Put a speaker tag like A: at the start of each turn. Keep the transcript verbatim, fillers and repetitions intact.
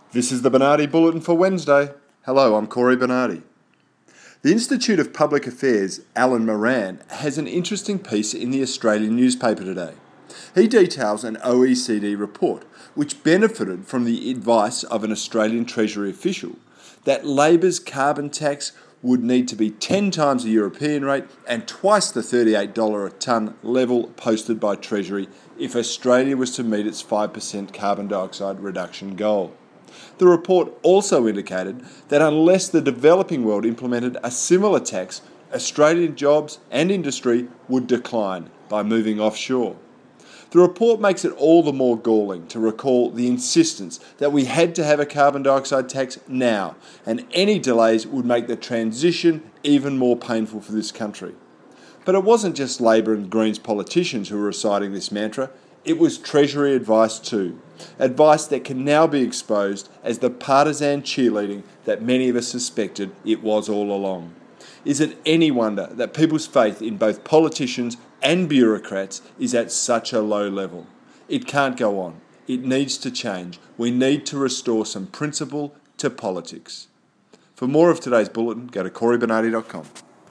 A: This is the Bernardi Bulletin for Wednesday. Hello, I'm Corey Bernardi. The Institute of Public Affairs' Alan Moran has an interesting piece in the Australian newspaper today. He details an O E C D report which benefited from the advice of an Australian Treasury official that Labor's carbon tax would need to be ten times the European rate and twice the thirty-eight dollars a tonne level posted by Treasury if Australia was to meet its five percent carbon dioxide reduction goal. The report also indicated that unless the developing world implemented a similar tax, Australian jobs and industry would decline by moving offshore. The report makes it all the more galling to recall the insistence that we had to have a carbon dioxide tax now, and any delays would make the transition even more painful for this country. But it wasn't just Labor and Greens politicians who were reciting this mantra, it was Treasury advice too. Advice that can now be exposed as the partisan cheerleading that many of us suspected it was all along. Is it any wonder that people's faith in both politicians and bureaucrats is at such a low level? It can't go on. It needs to change. We need to restore some principle to politics. For more of today's bulletin, go to corey bernardi dot com.